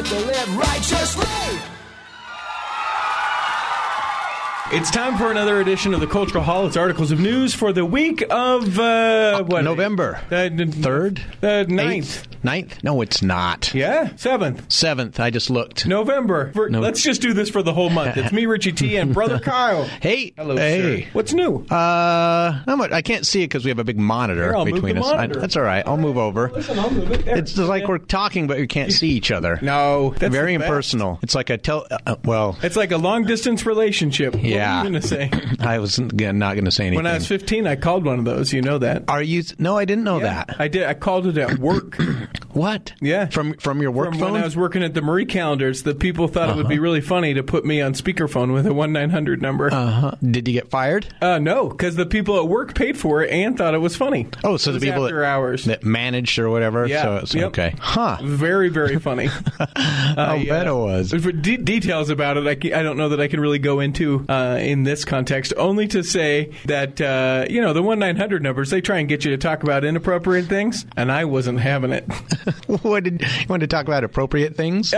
people live righteously. It's time for another edition of the Cultural Hall. It's articles of news for the week of November 3rd, 9th. 9th? No, it's not. Yeah, 7th. 7th. I just looked. November. Let's just do this for the whole month. It's me, Richie T, and Brother Kyle. Hey. Hello, hey. sir. What's new? Not much. I can't see it because we have a big monitor Here, I'll between move us. the monitor. That's all right. I'll move over. Listen, I'll move it there. It's just like we're talking, but we can't see each other. No, that's very the best. impersonal. It's like a It's like a long distance relationship. Yeah. What are you going to say? I was not going to say anything. When I was 15, I called one of those. You know that. Are you? No, I didn't know that. I did. I called it at work. What? Yeah. From your work phone? When I was working at the Marie Calendars, the people thought it would be really funny to put me on speakerphone with a 1-900 number. Did you get fired? No, because the people at work paid for it and thought it was funny. Oh, so the people after hours that managed or whatever? Yeah. So it's okay. Huh. Very, very funny. I'll bet it was. For details about it, I don't know that I can really go into in this context, only to say that, the 1-900 numbers, they try and get you to talk about inappropriate things, and I wasn't having it. You wanted to talk about appropriate things?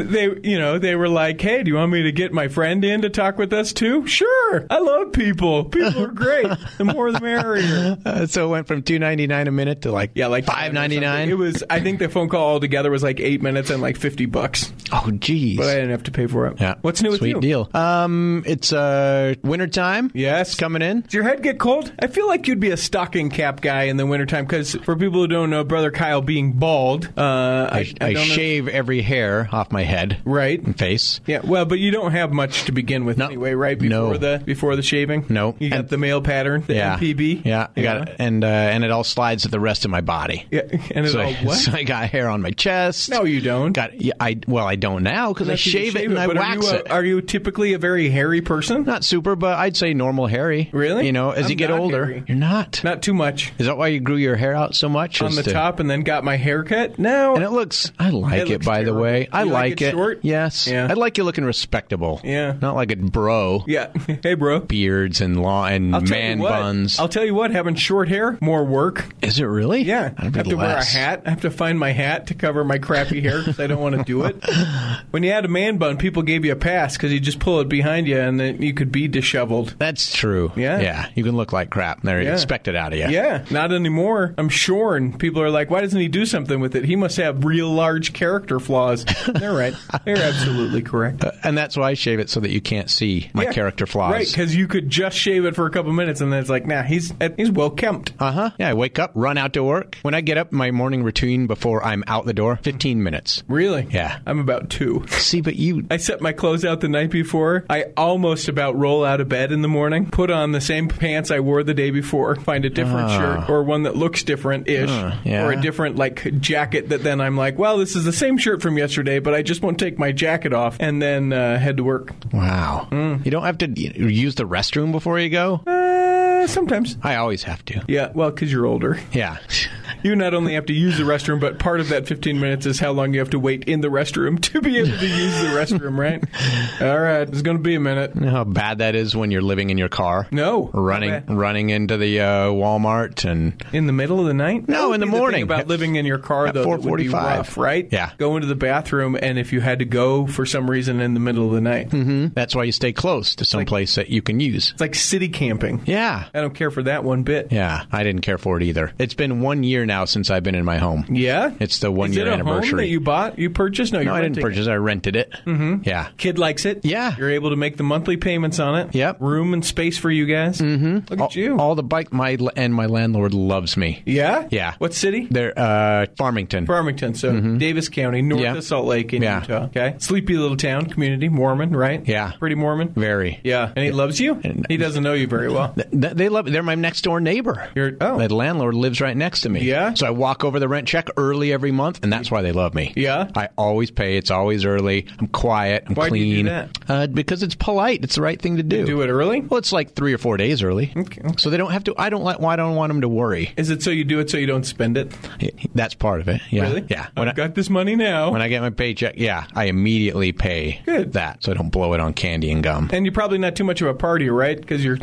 They were like, hey, do you want me to get my friend in to talk with us too? Sure. I love people. People are great. The more the merrier. So it went from $2.99 a minute to like $5.99? It was, I think the phone call altogether was like 8 minutes and like $50. Oh, geez. But I didn't have to pay for it. Yeah. What's new with you? Sweet deal. It's wintertime. Yes. Coming in. Does your head get cold? I feel like you'd be a stocking cap guy in the wintertime because for people who don't know, Brother Kyle being bald, I shave every hair off my head. Right. And face. Yeah, well, but you don't have much to begin with anyway, right? Before the shaving? No. You got the male pattern, the MPB? Yeah, I got it. And it all slides to the rest of my body. Yeah, and it all what? So I got hair on my chest. No, you don't. I don't now because I shave it and I wax it. Are you typically a very hairy person? Not super, but I'd say normal hairy. Really? As you get older. Hairy. You're not. Not too much. Is that why you grew your hair out so much? On the top and then got my hair cut? No. And it looks, I like it, by the way. I like it. Short? Yes. Yeah. I like you looking respectable. Yeah. Not like a bro. Yeah. Hey, bro. Beards and man buns. I'll tell you what, having short hair, more work. Is it really? Yeah. I have to wear a hat. I have to find my hat to cover my crappy hair because I don't want to do it. When you had a man bun, people gave you a pass because you just pull it behind you and then you could be disheveled. That's true. Yeah. Yeah. You can look like crap. They expect it out of you. Yeah. Not anymore. I'm shorn. People are like, why doesn't he do something with it? He must have real large character flaws. They're right. They're absolutely correct. And that's why I shave it so that you can't see my character flaws. Right, because you could just shave it for a couple minutes and then it's like, nah, he's well kempt. Yeah, I wake up, run out to work. When I get up, my morning routine before I'm out the door, 15 minutes. Really? Yeah. I'm about 2. See, but I set my clothes out the night before. I almost about roll out of bed in the morning, put on the same pants I wore the day before, find a different shirt or one that looks different-ish or a different jacket that then I'm like, well, this is the same shirt from yesterday, but I just won't take my jacket off and then head to work. Wow. You don't have to use the restroom before you go? Sometimes. I always have to. Yeah, well, because you're older. Yeah. You not only have to use the restroom, but part of that 15 minutes is how long you have to wait in the restroom to be able to use the restroom, right? All right, it's going to be a minute. You know how bad that is when you're living in your car? No. Running into the Walmart and... In the middle of the night? No, in the morning. The thing about living in your car, at though, 4:45. would be rough, right? Yeah. Go into the bathroom, and if you had to go for some reason in the middle of the night. Mm-hmm. That's why you stay close to some place that you can use. It's like city camping. Yeah. I don't care for that one bit. Yeah, I didn't care for it either. It's been 1 year now since I've been in my home. Yeah? It's the 1 year anniversary. Is it a home that you bought? You purchased? No, I didn't purchase it. I rented it. Mm-hmm. Yeah. Kid likes it? Yeah. You're able to make the monthly payments on it? Yep. Room and space for you guys? Mm-hmm. Look at you. All the bike, my landlord loves me. Yeah? Yeah. What city? They're Farmington. Farmington, so Davis County, north of Salt Lake in Utah. Okay. Sleepy little town, community, Mormon, right? Yeah. Pretty Mormon? Very. Yeah. And he loves you? He doesn't know you very well. They love it. They're my next door neighbor. The landlord lives right next to me. Yeah? So I walk over the rent check early every month, and that's why they love me. Yeah? I always pay. It's always early. I'm quiet. I'm clean. Why do you do that? Because it's polite. It's the right thing to do. You do it early? Well, it's like 3 or 4 days early. Okay. So they don't have to. I don't want them to worry. Is it so you do it so you don't spend it? That's part of it. Yeah. Really? Yeah. I've got this money now. When I get my paycheck, I immediately pay that so I don't blow it on candy and gum. And you're probably not too much of a partier, right? Because you're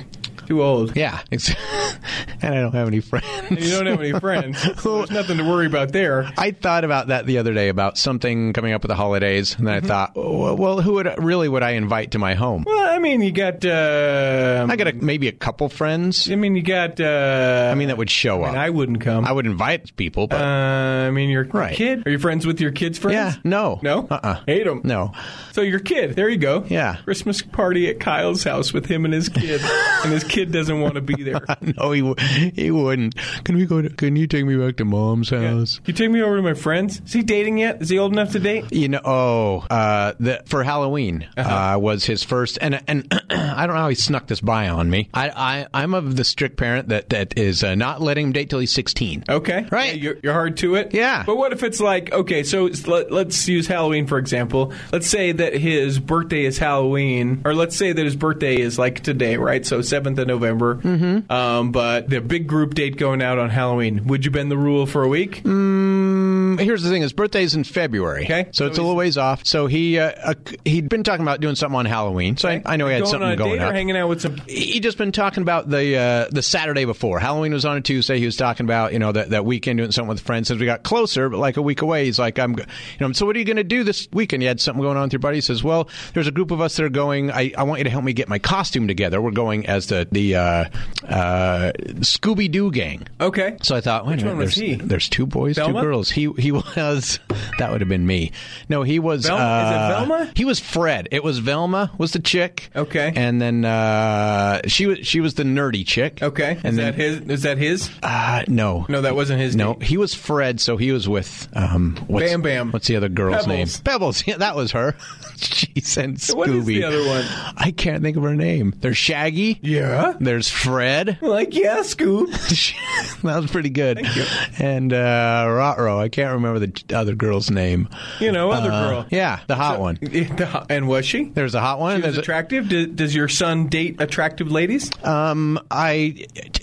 Too old. Yeah. And I don't have any friends. And you don't have any friends. So there's nothing to worry about there. I thought about that the other day, about something coming up with the holidays, and then I thought, well, who would I invite to my home? Well, I mean, you got... I got maybe a couple friends. I mean, you got... that would show up. I wouldn't come. I would invite people, but... I mean, your kid? Are you friends with your kid's friends? Yeah. No. No? Hate them. No. So your kid, there you go. Yeah. Christmas party at Kyle's house with him and his kid. And his kid doesn't want to be there. No, he wouldn't. Can you take me back to Mom's house? Can you take me over to my friends? Is he dating yet? Is he old enough to date? For Halloween was his first, and I don't know how he snuck this by on me. I'm of the strict parent that is not letting him date till he's 16. Okay. Right. Yeah, you're hard to it? Yeah. But what if it's like, okay, so let's use Halloween, for example. Let's say that his birthday is Halloween, or let's say that his birthday is like today, right? So 7th of November. Mm-hmm. But the big group date going out on Halloween. Would you bend the rule for a week? Here's the thing: his birthday's in February. Okay. So it's a little ways off. So he'd been talking about doing something on Halloween. So I know he had something going on. Date or hanging out with some. He'd just been talking about the Saturday before. Halloween was on a Tuesday. He was talking about that weekend doing something with friends. As we got closer, but like a week away, he's like, so what are you going to do this weekend? You had something going on with your buddy. He says, well, there's a group of us that are going. I want you to help me get my costume together. We're going as the Scooby-Doo gang. Okay. So I thought, which one was he? There's two boys, Velma? 2 girls. He was, that would have been me. No, he was. Velma? Is it Velma? He was Fred. It was Velma was the chick. Okay. And then she was the nerdy chick. Okay. And Is that his? No. No, that wasn't his. No, date. he was Fred. So he was with Bam Bam. What's the other girl's Pebbles. name? Pebbles. Yeah, that was her. Jeez, and Scooby. What is the other one? I can't think of her name. There's Shaggy. Yeah. There's Fred. Like, yeah, Scoop. That was pretty good. Thank you. And Rotro. I can't remember the other girl's name. Other girl. Yeah, the hot one. And was she? There's a hot one. She was attractive? Does your son date attractive ladies? I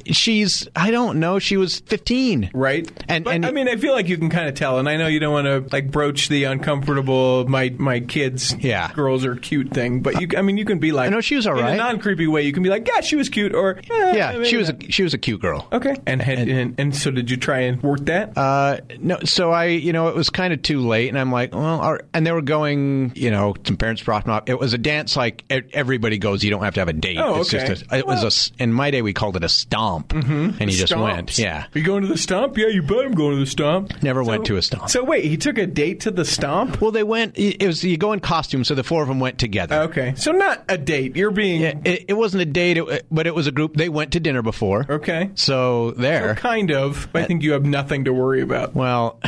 don't know. She was 15. Right. And I mean, I feel like you can kind of tell, and I know you don't want to like broach the uncomfortable my kids, girls are cute thing, but you can be like, I know she was all right. In a non-creepy way, you can be like, yeah, she was cute, or she was a cute girl. Okay. And so did you try and work that? No. So it was kind of too late, and I'm like, well, and they were going, some parents brought them up. It was a dance like everybody goes. You don't have to have a date. Oh, it's okay. In my day we called it a stomp, and he just went. Yeah. Are you going to the stomp? Yeah, you bet I'm going to the stomp. Never went to a stomp. So wait, he took a date to the stomp? Well, they went. It was you go in costume, so the 4 of them went together. Okay, so not a date. You're being. Yeah, it wasn't a date, but it was a group. They went to dinner before. Okay. So there. So kind of. I think you have nothing to worry about. Well,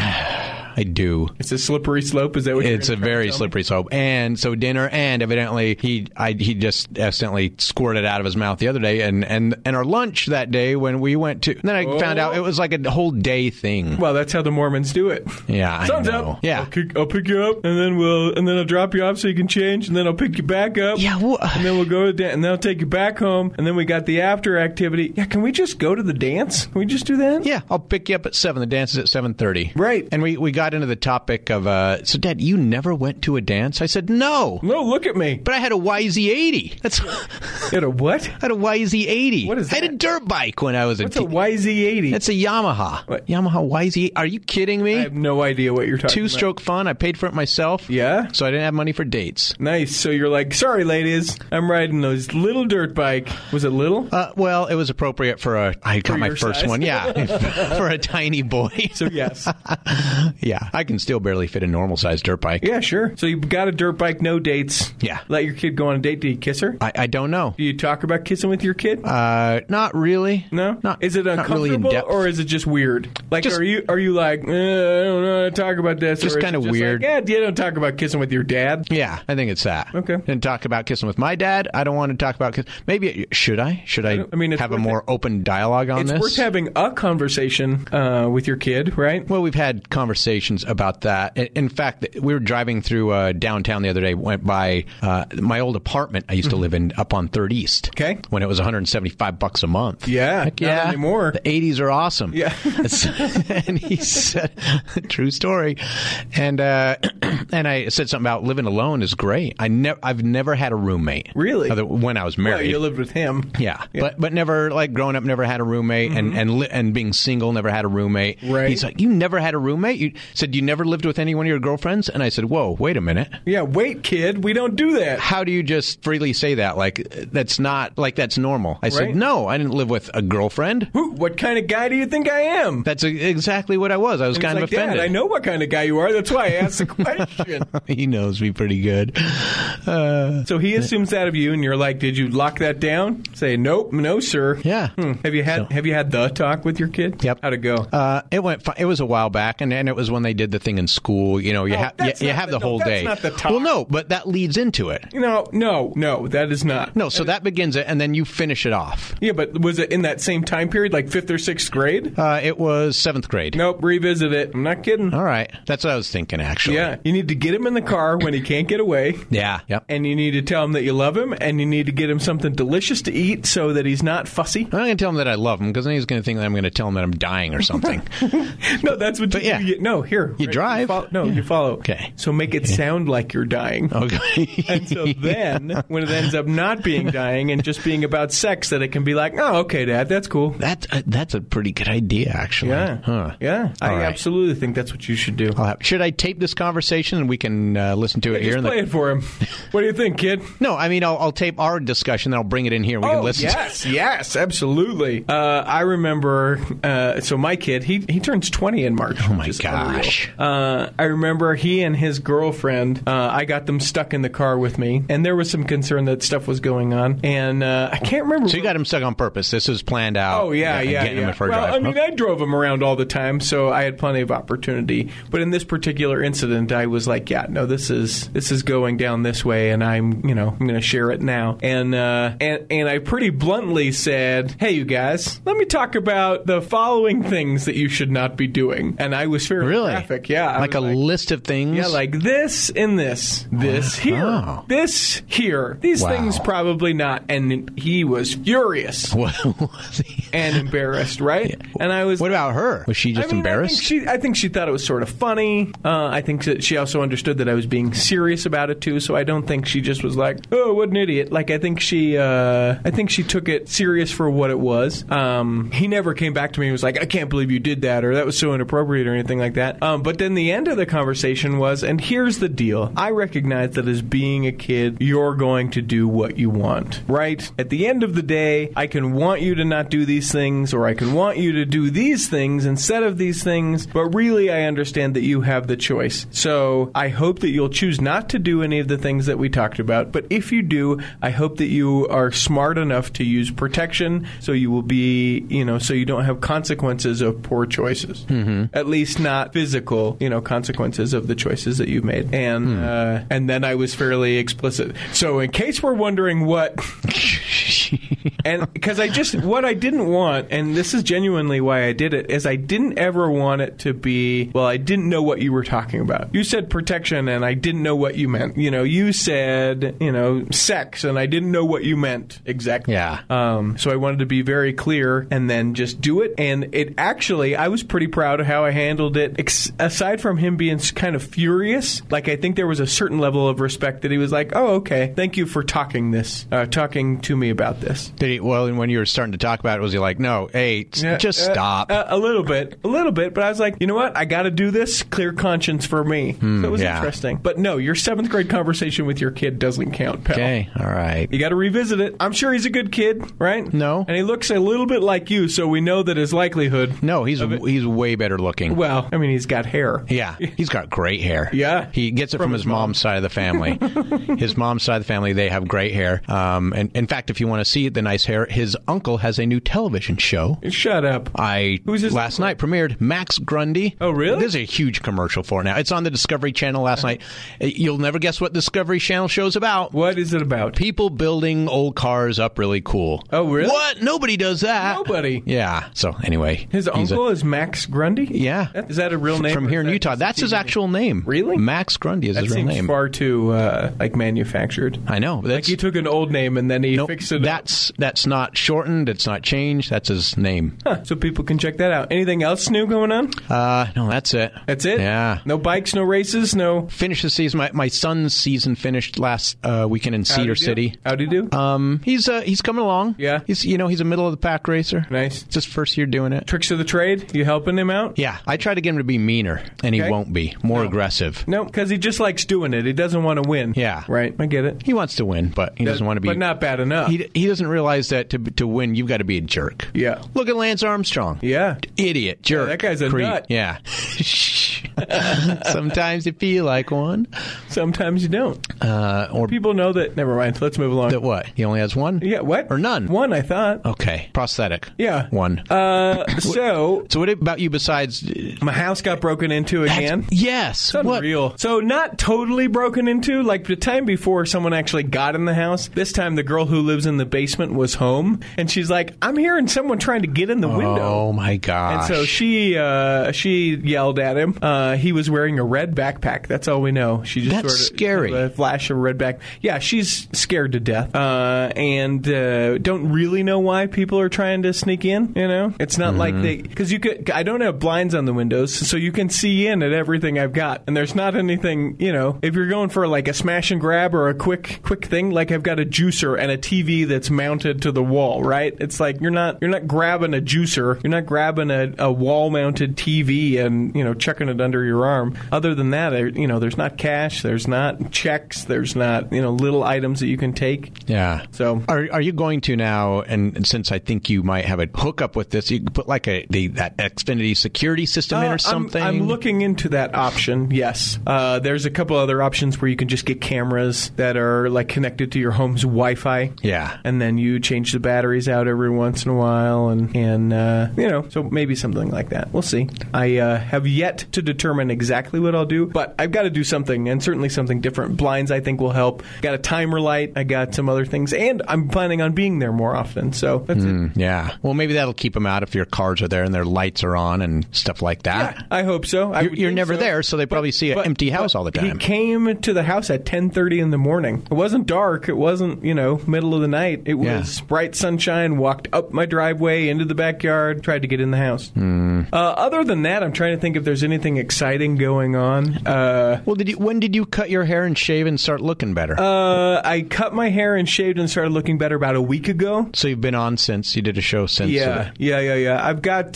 I do. It's a slippery slope. Is that what you're It's a very slippery slope. And so dinner, and evidently he just accidentally squirted out of his mouth the other day, and our lunch that day when we went to. Then I found out it was like a whole day thing. Well, that's how the Mormons do it. Yeah, Sun's I know. up. Yeah, I'll pick you up, and then I'll drop you off so you can change, and then I'll pick you back up. Yeah, and then we'll go to dance, and then I'll take you back home, and then we got the after activity. Yeah, can we just go to the dance? Can we just do that? Yeah, I'll pick you up at 7. The dance is at 7:30. Right. And we got into the topic of so Dad, you never went to a dance? I said no. No, look at me. But I had a YZ80. That's. You had a what? I had a YZ80. What is that? I had a dirt bike when I was What's a YZ80? That's a Yamaha. What? Yamaha YZ. Are you kidding me? I have no idea what you're talking about. 2-stroke fun. I paid for it myself. Yeah? So I didn't have money for dates. Nice. So you're like, sorry, ladies, I'm riding those little dirt bike. Was it little? Well, it was appropriate for I got my first size? one. Yeah. For a tiny boy. So yes. Yeah. I can still barely fit a normal-sized dirt bike. Yeah, sure. So you got a dirt bike, no dates. Yeah. Let your kid go on a date. Do you kiss her? I don't know. Do you talk about kissing with your kid? Not really. No? Not, is it uncomfortable really in depth. or is it just weird? Like, are you like, I don't know how to talk about this? Just kind of weird. Like, you don't talk about kissing with your dad? Yeah, I think it's that. Okay. And talk about kissing with my dad. I don't want to talk about kissing. Maybe, should I? Should I have a more open dialogue on this? It's worth having a conversation with your kid, right? Well, we've had conversations conversations about that. In fact, we were driving through downtown the other day, went by my old apartment I used to live in up on 3rd East. Okay. When it was $175 a month. Yeah. Heck not anymore. The 80s are awesome. Yeah. And he said, true story. And I said something about living alone is great. I've never had a roommate. Really? When I was married. Well, you lived with him. Yeah. But never, like, growing up, never had a roommate, and being single, never had a roommate. Right. He's like, you never had a roommate? You said you never lived with any one of your girlfriends? And I said, whoa, wait a minute. Yeah, wait, kid, we don't do that. How do you just freely say that? Like, that's not, like, that's normal. I said, no, I didn't live with a girlfriend. What kind of guy do you think I am? That's exactly what I was. I was kind of offended. Dad, I know what kind of guy you are. That's why I asked the question. He knows me pretty good. So he assumes that of you, and you're like, did you lock that down? Say, nope, no, sir. Yeah. Have you had the talk with your kid? Yep. How'd it go? It was a while back, and it was when they did the thing in school. You know, you have the whole day. That's not the talk. Well, no, but that leads into it. No, that is not. No, so that begins it, and then you finish it off. Yeah, but was it in that same time period, like 5th or 6th grade? It was 7th grade. Nope, revisit it. I'm not kidding. All right. That's what I was thinking, actually. Yeah, you need to get him in the car when he can't get away. Yeah. Yep. And you need to tell him that you love him, and you need to get him something delicious to eat so that he's not fussy. I'm not going to tell him that I love him, because then he's going to think that I'm going to tell him that I'm dying or something. No, that's what you do. No, here. You drive. You follow. Okay. So make it sound like you're dying. Okay. And so then, when it ends up not being dying and just being about sex, that it can be like, oh, okay, Dad, that's cool. That's a pretty good idea, actually. Yeah. Huh. Yeah. I absolutely think that's what you should do. Should I tape this conversation and we can listen to it here? Just play it for him. What do you think, kid? No, I mean, I'll tape our discussion, then I'll bring it in here. We can listen to it. Yes, absolutely. I remember, so my kid, he turns 20 in March. Oh, my gosh. I remember he and his girlfriend, I got them stuck in the car with me, and there was some concern that stuff was going on, and I can't remember. So you got him stuck on purpose. This was planned out. Oh, yeah. Getting him for a drive. I mean, I drove him around all the time, so I had plenty of opportunity. But in this particular incident, I was like, yeah, no, this is going down this way, and I'm going to share it now. And I pretty bluntly said, hey, you guys, let me talk about the following things that you should not be doing. And I was fairly graphic. Yeah. Like a list of things? Yeah, like this and this. This here. This here. These things probably not. And he was furious. What was he? And embarrassed, right? Yeah. And I was. What about her? Was she just embarrassed? I think she thought it was sort of funny. I think that she also understood that I was being serious about it too. So I don't think she just was like, "Oh, what an idiot!" Like I think she took it serious for what it was. He never came back to me and was like, "I can't believe you did that," or "That was so inappropriate," or anything like that. But then the end of the conversation was, and here's the deal: I recognize that as being a kid, you're going to do what you want, right? At the end of the day, I can want you to not do these things, or I can want you to do these things instead of these things, but really I understand that you have the choice. So I hope that you'll choose not to do any of the things that we talked about, but if you do, I hope that you are smart enough to use protection so you will be, so you don't have consequences of poor choices. Mm-hmm. At least not physical, consequences of the choices that you've made. And then I was fairly explicit. So in case we're wondering what... And because what I didn't want, and this is genuinely why I did it, is I didn't ever want it to be, well, I didn't know what you were talking about. You said protection, and I didn't know what you meant. You said, sex, and I didn't know what you meant exactly. Yeah. So I wanted to be very clear and then just do it. And it actually, I was pretty proud of how I handled it. Aside from him being kind of furious, like I think there was a certain level of respect that he was like, oh, okay, thank you for talking to me about this. Did he? Well, and when you were starting to talk about it, was he like, no, hey, just stop? A little bit. But I was like, you know what? I got to do this. Clear conscience for me. So it was interesting. But no, your 7th grade conversation with your kid doesn't count, pal. Okay, all right. You got to revisit it. I'm sure he's a good kid, right? No. And he looks a little bit like you, so we know that his likelihood... No, he's way better looking. Well, I mean, he's got hair. Yeah, he's got great hair. Yeah. He gets it from his mom's side of the family. His mom's side of the family, they have great hair. And in fact, if you want to see the nice hair. His uncle has a new television show. Shut up. Who's his last night premiered Max Grundy. Oh, really? There's a huge commercial for it now. It's on the Discovery Channel last night. You'll never guess what Discovery Channel show's about. What is it about? People building old cars up really cool. Oh, really? What? Nobody does that. Nobody. Yeah. So anyway, his uncle is Max Grundy. Yeah. Is that a real name? From here in Utah. That's his actual name. Really? Max Grundy is his real name. That seems far too manufactured. I know. Like he took an old name and then he fixed it. That's not shortened. It's not changed. That's his name. Huh, so people can check that out. Anything else new going on? No, that's it. That's it? Yeah. No bikes, no races, no... Finished the season. My son's season finished last weekend in Cedar City. How'd he do? He's coming along. Yeah. He's a middle of the pack racer. Nice. It's his first year doing it. Tricks of the trade? You helping him out? Yeah. I try to get him to be meaner, and he won't be. More aggressive. No, because he just likes doing it. He doesn't want to win. Yeah. Right. I get it. He wants to win, but he doesn't want to be... But not bad enough. He doesn't realize that to win, you've got to be a jerk. Yeah. Look at Lance Armstrong. Yeah. Idiot. Jerk. Yeah, that guy's a nut. Yeah. Sometimes you feel like one. Sometimes you don't. Or people know that... Never mind. Let's move along. That what? He only has one? Yeah, what? Or none? One, I thought. Okay. Prosthetic. Yeah. One. So what about you besides... My house got broken into again? Yes. It's unreal. So not totally broken into. Like the time before someone actually got in the house, this time the girl who lives in the basement was home. And she's like, I'm hearing someone trying to get in the window. Oh, my gosh. And so she yelled at him. He was wearing a red backpack. That's all we know. She just That's sort of scary. A flash of a red back. Yeah, she's scared to death. And don't really know why people are trying to sneak in, you know? It's not like they... Because I don't have blinds on the windows, so you can see in at everything I've got. And there's not anything, you know, if you're going for like a smash and grab or a quick thing, like I've got a juicer and a TV that's mounted to the wall, right? It's like you're not grabbing a juicer, you're not grabbing a wall-mounted TV and, you know, chucking it under your arm. Other than that, you know, there's not cash, there's not checks, there's not, you know, little items that you can take. Yeah. So are you going to now, and since I think you might have a hookup with this, you can put like that Xfinity security system in or something? I'm looking into that option, yes. There's a couple other options where you can just get cameras that are like connected to your home's Wi-Fi. Yeah. And then you change the batteries out every once in a while and you know, so maybe something like that. We'll see. I have yet to determine exactly what I'll do, but I've got to do something, and certainly something different. Blinds, I think, will help. Got a timer light. I got some other things, and I'm planning on being there more often, so that's it. Yeah. Well, maybe that'll keep them out if your cars are there and their lights are on and stuff like that. Yeah, I hope so. You're never there, so they probably see an empty house all the time. He came to the house at 10:30 in the morning. It wasn't dark. It wasn't, you know, middle of the night. It was bright sunshine, walked up my driveway, into the backyard, tried to get in the house. Other than that, I'm trying to think if there's anything exciting going on. Well, when did you cut your hair and shave and start looking better? I cut my hair and shaved and started looking better about a week ago. So you've been on since? You did a show since? Yeah. I've got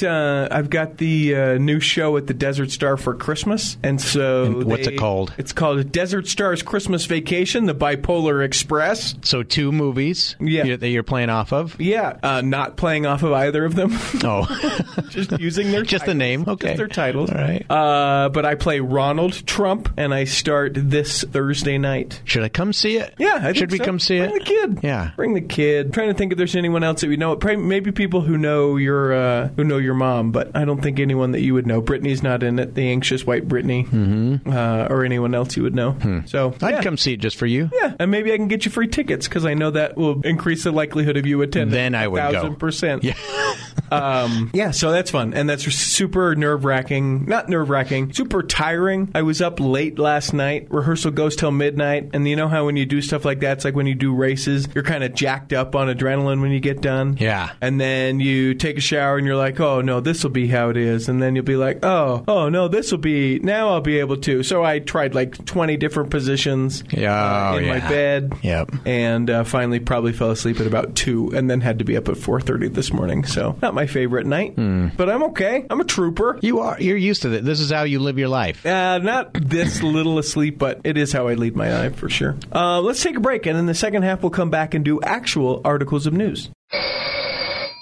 the new show at the Desert Star for Christmas, and so and what's it called? It's called Desert Star's Christmas Vacation, the Bipolar Express. So 2 movies that you're playing off of? Yeah. Not playing off of either of them. Oh. Just using their Just titles. the name? Okay. Just their titles. All right. But I play Ronald Trump, and I start this Thursday night. Should I come see it? Yeah, I think Should we so. come see it? Bring the kid. Yeah. Bring the kid. I'm trying to think if there's anyone else that we know. Maybe people who know your mom, but I don't think anyone that you would know. Brittany's not in it. The anxious white Brittany, or anyone else you would know. So I'd come see it just for you. Yeah, and maybe I can get you free tickets because I know that will increase the likelihood of you attending. Then I would go 1,000%. Yeah. So that's fun, and that's super nerve-wracking. Not nerve-wracking, super tiring. I was up late last night. Rehearsal goes till midnight, and you know how when you do stuff like that, it's like when you do races, you're kind of jacked up on adrenaline when you get done. Yeah. And then you take a shower, and you're like, oh, no, this will be how it is. And then you'll be like, oh, no, this will be, now I'll be able to. So I tried like 20 different positions in my bed. Yep. And finally probably fell asleep at about 2 and then had to be up at 4:30 this morning. So not my favorite night, but I'm okay. I'm a trooper. You are. You're used to it. This is how you live your life. Not this little asleep, but it is how I lead my life for sure. Let's take a break, and in the second half we'll come back and do actual articles of news.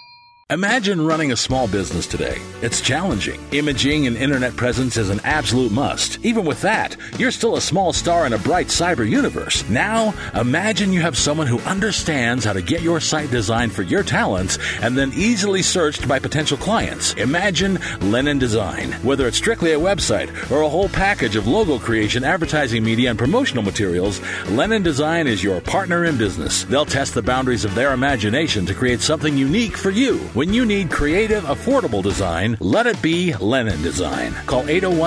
Imagine running a small business today. It's challenging. Imaging and internet presence is an absolute must. Even with that, you're still a small star in a bright cyber universe. Now, imagine you have someone who understands how to get your site designed for your talents and then easily searched by potential clients. Imagine Lennon Design. Whether it's strictly a website or a whole package of logo creation, advertising media, and promotional materials, Lennon Design is your partner in business. They'll test the boundaries of their imagination to create something unique for you. When you need creative, affordable design, let it be Lennon Design. Call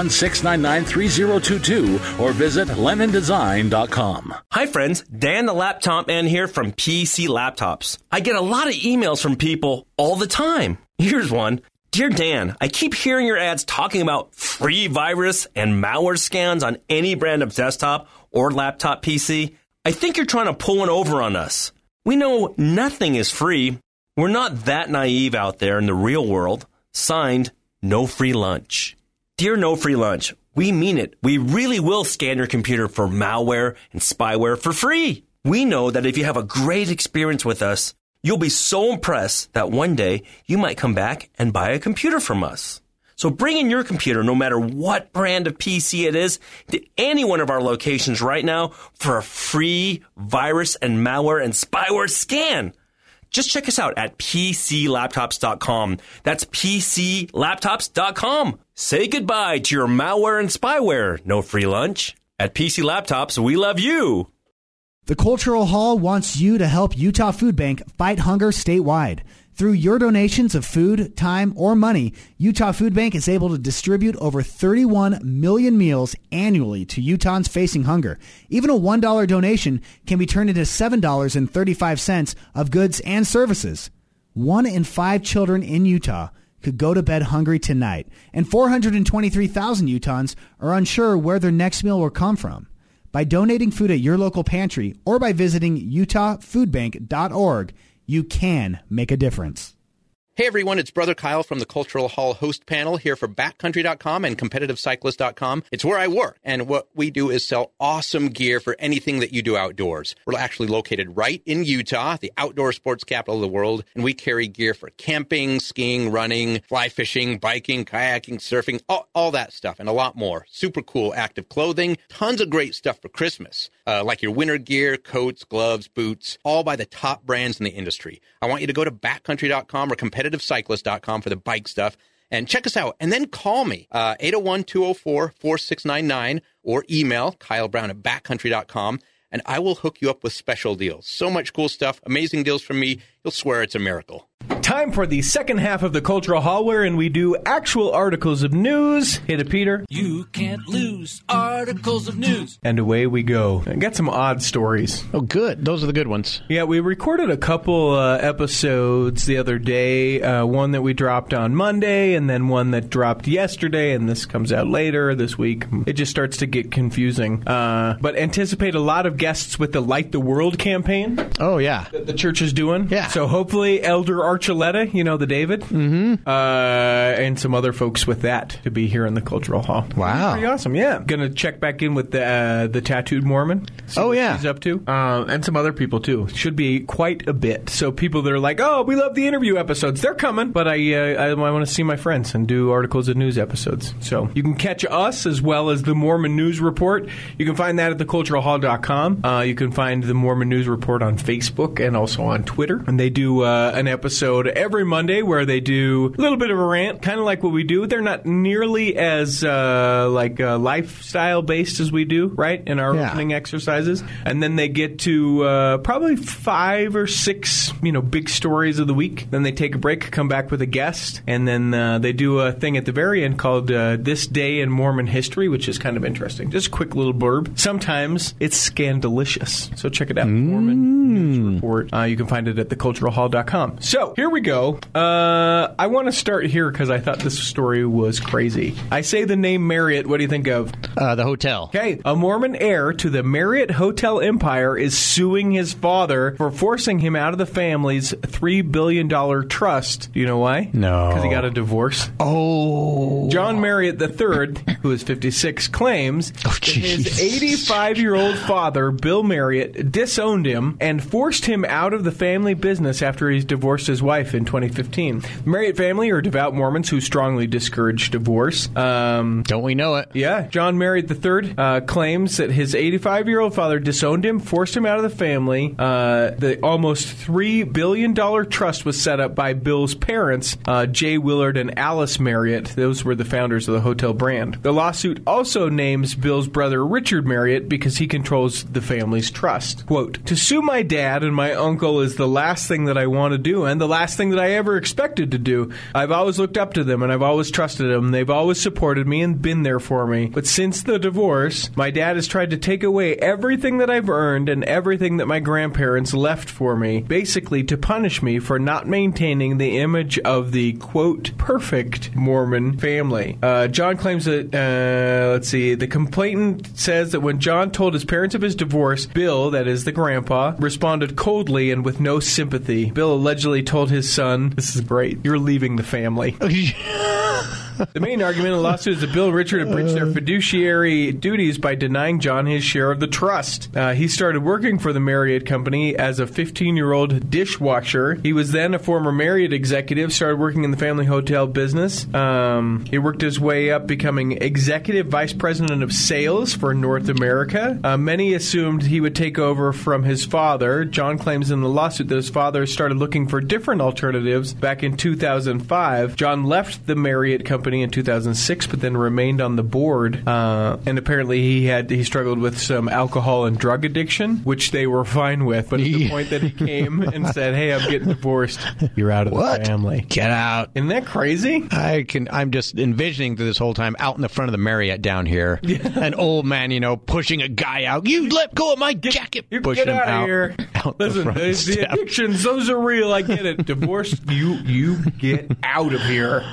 801-699-3022 or visit LennonDesign.com. Hi friends, Dan the Laptop Man here from PC Laptops. I get a lot of emails from people all the time. Here's one. Dear Dan, I keep hearing your ads talking about free virus and malware scans on any brand of desktop or laptop PC. I think you're trying to pull one over on us. We know nothing is free. We're not that naive out there in the real world. Signed, No Free Lunch. Dear No Free Lunch, we mean it. We really will scan your computer for malware and spyware for free. We know that if you have a great experience with us, you'll be so impressed that one day you might come back and buy a computer from us. So bring in your computer, no matter what brand of PC it is, to any one of our locations right now for a free virus and malware and spyware scan. Just check us out at PCLaptops.com. That's PCLaptops.com. Say goodbye to your malware and spyware. No free lunch. At PC Laptops, we love you. The Cultural Hall wants you to help Utah Food Bank fight hunger statewide. Through your donations of food, time, or money, Utah Food Bank is able to distribute over 31 million meals annually to Utahns facing hunger. Even a $1 donation can be turned into $7.35 of goods and services. 1 in 5 children in Utah could go to bed hungry tonight, and 423,000 Utahns are unsure where their next meal will come from. By donating food at your local pantry or by visiting utahfoodbank.org, you can make a difference. Hey everyone, it's Brother Kyle from the Cultural Hall host panel here for backcountry.com and competitivecyclist.com. It's where I work, and what we do is sell awesome gear for anything that you do outdoors. We're actually located right in Utah, the outdoor sports capital of the world, and we carry gear for camping, skiing, running, fly fishing, biking, kayaking, surfing, all that stuff, and a lot more. Super cool active clothing, tons of great stuff for Christmas, like your winter gear, coats, gloves, boots, all by the top brands in the industry. I want you to go to backcountry.com or competitivecyclist.com for the bike stuff and check us out. And then call me, 801-204-4699, or email kylebrown@backcountry.com, and I will hook you up with special deals. So much cool stuff, amazing deals from me. You'll swear it's a miracle. Time for the second half of the Cultural Hall, wherein we do actual articles of news. Hit it, Peter. You can't lose articles of news. And away we go. I got some odd stories. Oh, good. Those are the good ones. Yeah, we recorded a couple episodes the other day. One that we dropped on Monday, and then one that dropped yesterday, and this comes out later this week. It just starts to get confusing. But anticipate a lot of guests with the Light the World campaign. Oh, yeah. That the church is doing. Yeah. So hopefully Elder Archuleta, you know, the David, and some other folks with that to be here in the Cultural Hall. Wow. Pretty awesome, yeah. Gonna check back in with the Tattooed Mormon. See what she's up to. And some other people, too. Should be quite a bit. So people that are like, oh, we love the interview episodes, they're coming. But I want to see my friends and do articles of news episodes. So you can catch us as well as the Mormon News Report. You can find that at theculturalhall.com. You can find the Mormon News Report on Facebook and also on Twitter. And they do an episode every Monday where they do a little bit of a rant, kind of like what we do. They're not nearly as lifestyle-based as we do, right, in our opening exercises. And then they get to probably 5 or 6, big stories of the week. Then they take a break, come back with a guest, and then they do a thing at the very end called This Day in Mormon History, which is kind of interesting. Just a quick little blurb. Sometimes it's scandalicious. So check it out. Mormon News Report. You can find it at theculturalhall.com. So, here we go. I want to start here because I thought this story was crazy. I say the name Marriott. What do you think of? The hotel. Okay. A Mormon heir to the Marriott Hotel Empire is suing his father for forcing him out of the family's $3 billion trust. Do you know why? No. Because he got a divorce. Oh. John Marriott III, who is 56, claims that his 85-year-old father, Bill Marriott, disowned him and forced him out of the family business after he divorced his wife in 2015. The Marriott family are devout Mormons who strongly discourage divorce. Don't we know it? Yeah. John Marriott III claims that his 85-year-old father disowned him, forced him out of the family. The almost $3 billion trust was set up by Bill's parents, Jay Willard and Alice Marriott. Those were the founders of the hotel brand. The lawsuit also names Bill's brother Richard Marriott because he controls the family's trust. Quote, "To sue my dad and my uncle is the last thing that I want to do and the last thing that I ever expected to do. I've always looked up to them and I've always trusted them. They've always supported me and been there for me. But since the divorce, my dad has tried to take away everything that I've earned and everything that my grandparents left for me, basically to punish me for not maintaining the image of the, quote, perfect Mormon family." John claims that, the complainant says that when John told his parents of his divorce, Bill, that is the grandpa, responded coldly and with no sympathy. Bill allegedly told his son, this is great, "You're leaving the family." The main argument in the lawsuit is that Bill and Richard had breached their fiduciary duties by denying John his share of the trust. He started working for the Marriott Company as a 15-year-old dishwasher. He was then a former Marriott executive, started working in the family hotel business. He worked his way up, becoming executive vice president of sales for North America. Many assumed he would take over from his father. John claims in the lawsuit that his father started looking for different alternatives back in 2005. John left the Marriott Company in 2006, but then remained on the board. And apparently he struggled with some alcohol and drug addiction, which they were fine with. But at the point that he came and said, "Hey, I'm getting divorced," you're out of the family. Get out. Isn't that crazy? I'm just envisioning through this whole time out in the front of the Marriott down here, an old man, pushing a guy out. "You let go of my jacket." Pushing him out of here. Listen, the addictions, those are real. I get it. Divorce, you get out of here.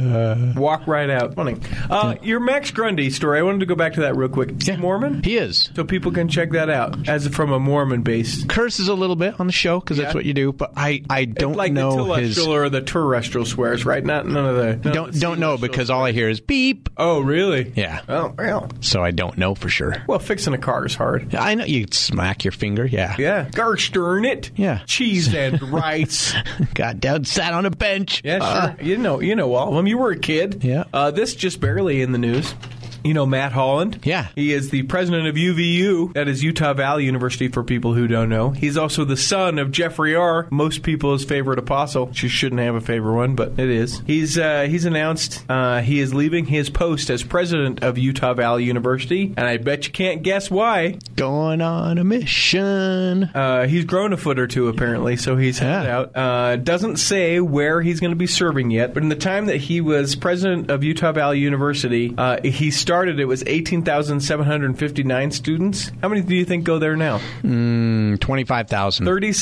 Walk right out. Funny. Your Max Grundy story, I wanted to go back to that real quick. Is he Mormon? He is. So people can check that out as from a Mormon base. Curses a little bit on the show because that's what you do, but I don't like know the telestial or the terrestrial swears, right? None of the... Don't know because all I hear is beep. Oh, really? Yeah. Oh, well. So I don't know for sure. Well, fixing a car is hard. I know. You smack your finger, yeah. Yeah. Gosh darn it. Yeah. Cheese and rice. Got down, sat on a bench. Yeah, sure. You know all of them. You were a kid. Yeah. This just barely in the news. You know Matt Holland? Yeah. He is the president of UVU. That is Utah Valley University for people who don't know. He's also the son of Jeffrey R., most people's favorite apostle. She shouldn't have a favorite one, but it is. He's announced he is leaving his post as president of Utah Valley University, and I bet you can't guess why. Going on a mission. He's grown a foot or two, apparently, so he's headed out. Doesn't say where he's going to be serving yet, but in the time that he was president of Utah Valley University, he started, it was 18,759 students. How many do you think go there now? 25,000.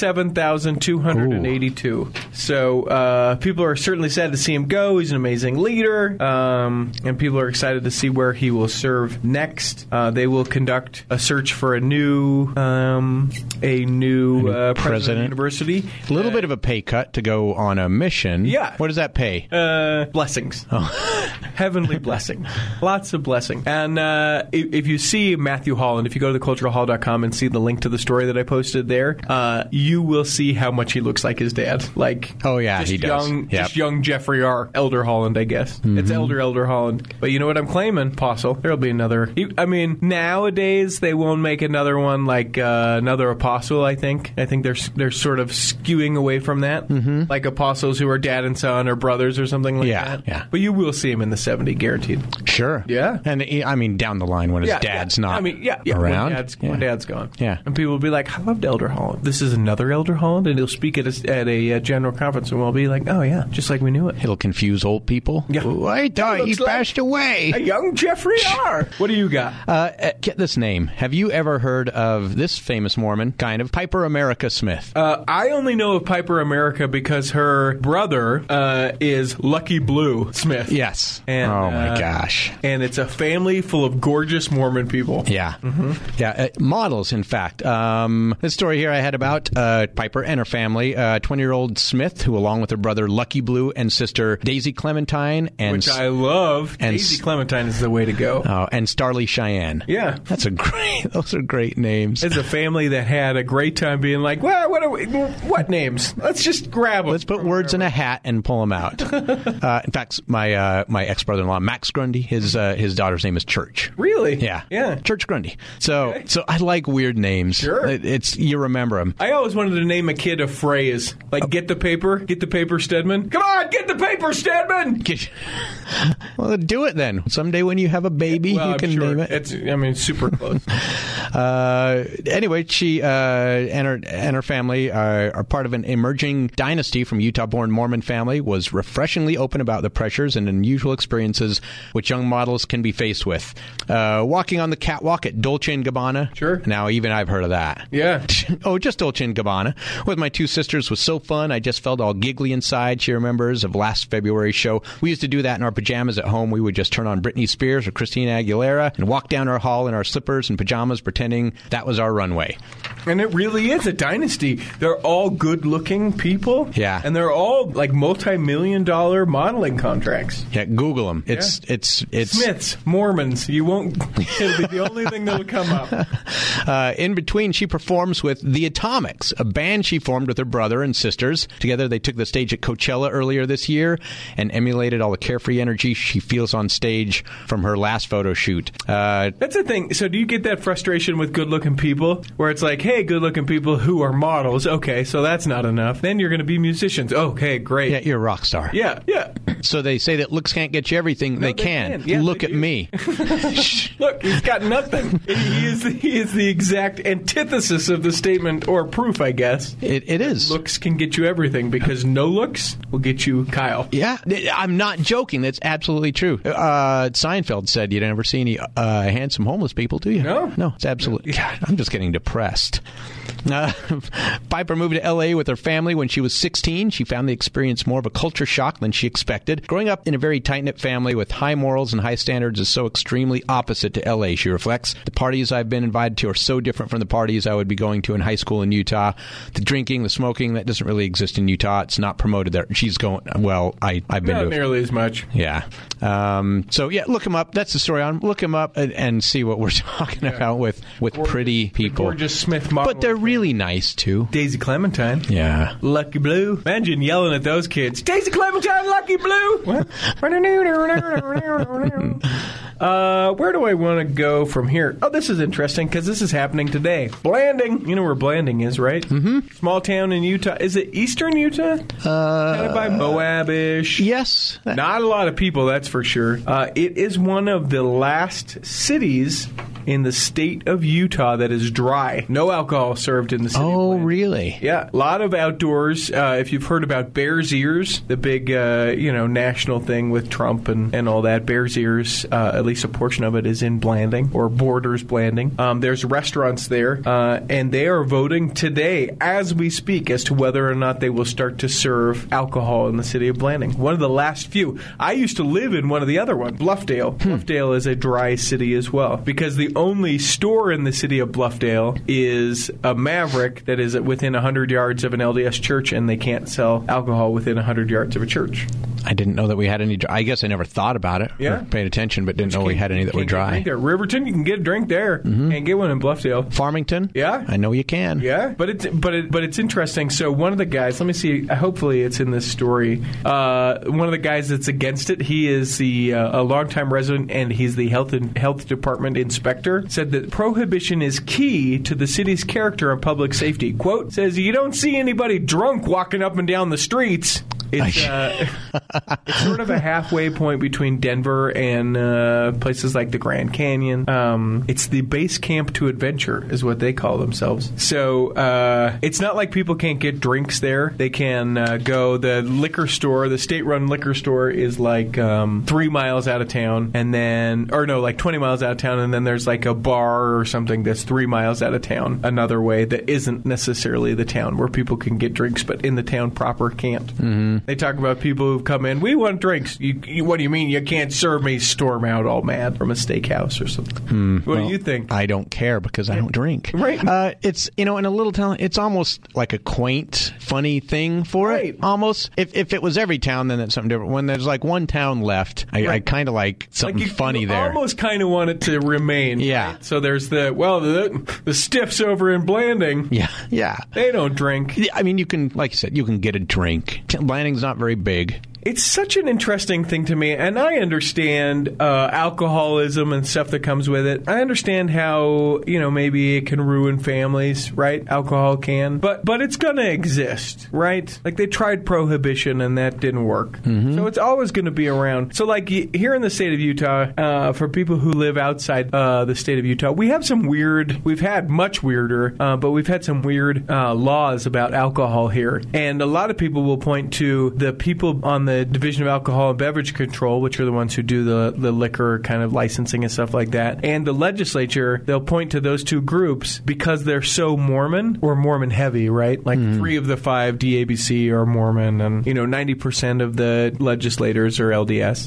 37,282. So people are certainly sad to see him go. He's an amazing leader, and people are excited to see where he will serve next. They will conduct a search for a new president of the university. A little bit of a pay cut to go on a mission. Yeah. What does that pay? Blessings. Oh. Heavenly blessing. Lots of blessing. And if you see Matthew Holland, if you go to theculturalhall.com and see the link to the story that I posted there, you will see how much he looks like his dad. Like, oh yeah, he does. Just young Jeffrey R. Elder Holland, I guess. Mm-hmm. It's Elder Holland. But you know what I'm claiming, Apostle? There'll be another. I mean, nowadays they won't make another one like another apostle. I think they're sort of skewing away from that, like apostles who are dad and son or brothers or something like that. Yeah. But you will see him in the 70, guaranteed. Sure. Yeah. And I mean, down the line when his dad's not around. When dad's gone. Yeah. And people will be like, I loved Elder Holland. This is another Elder Holland? And he'll speak at a general conference, and we'll be like, oh, yeah, just like we knew it. It'll confuse old people. Yeah. Oh, I thought he passed away. A young Jeffrey R. What do you got? Get this name. Have you ever heard of this famous Mormon, kind of, Piper America Smith? I only know of Piper America because her brother is Lucky Blue Smith. Yes. And, oh, my gosh. And it's a family full of gorgeous Mormon people. Yeah. Yeah. Models, in fact. This story here I had about Piper and her family. 20-year-old Smith, who along with her brother Lucky Blue and sister Daisy Clementine. Which I love. And Daisy Clementine is the way to go. Oh, and Starly Cheyenne. Yeah. Those are great names. It's a family that had a great time being like, well, what names? Let's just grab them. Let's put words in a hat and pull them out. In fact, my ex-brother-in-law, Max Grundy, his daughter's name is Church. Really? Yeah. Church Grundy. So I like weird names. Sure. You remember them. I always wanted to name a kid a phrase. Like, get the paper, Stedman. Come on, get the paper, Stedman! Well, do it then. Someday when you have a baby, you can name it. It's super close. Anyway, she and her family are part of an emerging dynasty from Utah-born Mormon family, was refreshingly open about the pressures and unusual experiences which young models can be faced with. Walking on the catwalk at Dolce & Gabbana. Sure. Now, even I've heard of that. Yeah. Oh, just Dolce & Gabbana. With my two sisters was so fun. I just felt all giggly inside, she remembers, of last February's show. We used to do that in our pajamas at home. We would just turn on Britney Spears or Christina Aguilera and walk down our hall in our slippers and pajamas, pretending that was our runway. And it really is a dynasty. They're all good-looking people. Yeah. And they're all like multi-million-dollar modeling contracts. Yeah, Google them. It's Smiths, Mormons. You won't. It'll be the only thing that'll come up. In between, she performs with The Atomics, a band she formed with her brother and sisters. Together, they took the stage at Coachella earlier this year and emulated all the carefree energy she feels on stage from her last photo shoot. That's the thing. So do you get that frustration with good-looking people where it's like, hey, good-looking people who are models, okay, so that's not enough. Then you're going to be musicians. Okay, great. Yeah, you're a rock star. Yeah. So they say that looks can't get you everything. No, they can. Yeah, Look at me. Look, he's got nothing. He is the exact antithesis of the statement, or proof, I guess. It is. Looks can get you everything because no looks will get you Kyle. Yeah, I'm not joking. That's absolutely true. Seinfeld said you never see any handsome homeless people, do you? No, it's absolutely. God, I'm just getting depressed. Piper moved to L.A. with her family when she was 16. She found the experience more of a culture shock than she expected. Growing up in a very tight-knit family with high morals and high standards is so extremely opposite to L.A., she reflects. The parties I've been invited to are so different from the parties I would be going to in high school in Utah. The drinking, the smoking, that doesn't really exist in Utah. It's not promoted there. She's going, well, I've been not to nearly as much. Yeah. So, yeah, look him up. That's the story on. Look him up and see what we're talking about with pretty people. Gorgeous Smith model. But they're really nice, too. Daisy Clementine. Yeah. Lucky Blue. Imagine yelling at those kids. Daisy Clementine, Lucky Blue. Where do I want to go from here? Oh, this is interesting because this is happening today. Blanding. You know where Blanding is, right? Mm-hmm. Small town in Utah. Is it eastern Utah? Kind of by Moab-ish. Yes. Not a lot of people, that's for sure. It is one of the last cities in the state of Utah that is dry. No alcohol served in the city. Oh, really? Yeah. A lot of outdoors. If you've heard about Bears Ears, the big, national thing with Trump and all that, Bears Ears, at least a portion of it is in Blanding or borders Blanding. There's restaurants there, and they are voting today as we speak as to whether or not they will start to serve alcohol in the city of Blanding. One of the last few. I used to live in one of the other ones, Bluffdale. Bluffdale is a dry city as well because the only store in the city of Bluffdale is a Maverick that is within 100 yards of an LDS church, and they can't sell alcohol within 100 yards of a church. I didn't know that we had any. I guess I never thought about it. Yeah. Or paid attention, but didn't know we had any that were dry. Riverton, you can get a drink there. Can't get one in Bluffdale. Farmington? Yeah. I know you can. Yeah. But it's interesting. So one of the guys, let me see, hopefully it's in this story. One of the guys that's against it, he is a longtime resident and he's the health department inspector, said that prohibition is key to the city's character and public safety. Quote, says, you don't see anybody drunk walking up and down the streets. It's sort of a halfway point between Denver and places like the Grand Canyon. It's the base camp to adventure is what they call themselves. So it's not like people can't get drinks there. They can go. The liquor store, the state-run liquor store is like 3 miles out of town, like 20 miles out of town, and then there's like a bar or something that's 3 miles out of town another way that isn't necessarily the town where people can get drinks, but in the town proper can't. Mm-hmm. They talk about people who've come in. We want drinks. What do you mean you can't serve me? Storm out all mad from a steakhouse or something. What do you think? I don't care because I don't drink. Right. It's, in a little town, it's almost like a quaint, funny thing for it. Almost. If it was every town, then it's something different. When there's like one town left, I kind of like something funny there. You almost kind of want it to remain. Yeah. Right? So there's the stiffs over in Blanding. Yeah. They don't drink. I mean, you can, like you said, you can get a drink. Blanding's not very big. It's such an interesting thing to me, and I understand alcoholism and stuff that comes with it. I understand how, maybe it can ruin families, right? Alcohol can. But it's going to exist, right? Like, they tried prohibition, and that didn't work. So it's always going to be around. So, like, here in the state of Utah, for people who live outside the state of Utah, we've had much weirder, but we've had some weird laws about alcohol here. And a lot of people will point to the people on the Division of Alcohol and Beverage Control, which are the ones who do the liquor kind of licensing and stuff like that, and the legislature, they'll point to those two groups because they're so Mormon or Mormon heavy, right? Like 3 of the 5 DABC are Mormon, and 90% of the legislators are LDS,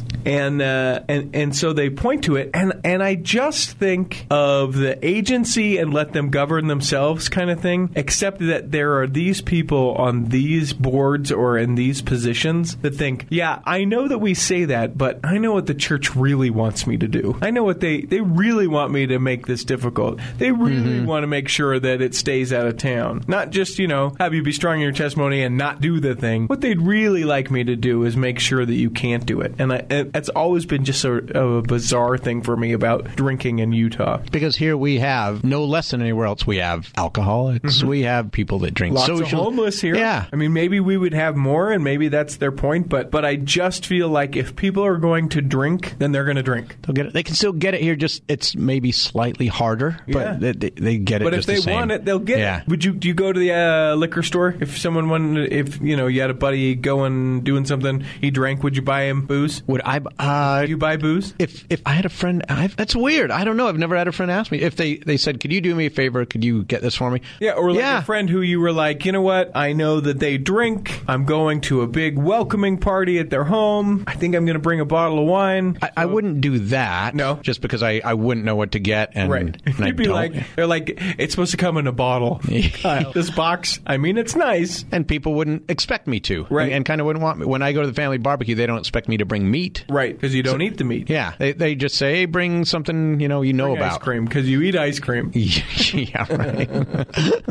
and so they point to it, and I just think of the agency and let them govern themselves kind of thing, except that there are these people on these boards or in these positions that think, yeah, I know that we say that, but I know what the church really wants me to do. I know what they really want me to make this difficult. They really want to make sure that it stays out of town. Not just, have you be strong in your testimony and not do the thing. What they'd really like me to do is make sure that you can't do it. And that's always been just a bizarre thing for me about drinking in Utah. Because here we have, no less than anywhere else, we have alcoholics. We have people that drink. Lots of homeless here. Yeah. I mean, maybe we would have more, and maybe that's their point, but I just feel like if people are going to drink, then they're going to drink. They'll get it. They can still get it here, just it's maybe slightly harder, but they get it. But just if the they same. want it, they'll get it. Do you go to the liquor store? If someone wanted, if you had a buddy going doing something, he drank, would you buy him booze? Would I? Do you buy booze? If I had a friend, that's weird. I don't know. I've never had a friend ask me if they said, "Could you do me a favor? Could you get this for me?" Yeah, or like a friend who you were like, you know what? I know that they drink. I'm going to a big welcoming party at their home. I think I'm going to bring a bottle of wine. I wouldn't do that. No, just because I wouldn't know what to get, and you'd be like, they're like, it's supposed to come in a bottle. Kyle, this box. I mean, it's nice, and people wouldn't expect me to, right? And kind of wouldn't want me when I go to the family barbecue. They don't expect me to bring meat, right? Because you don't eat the meat. Yeah, they just say, hey, bring something bring about ice cream because you eat ice cream. Yeah, right.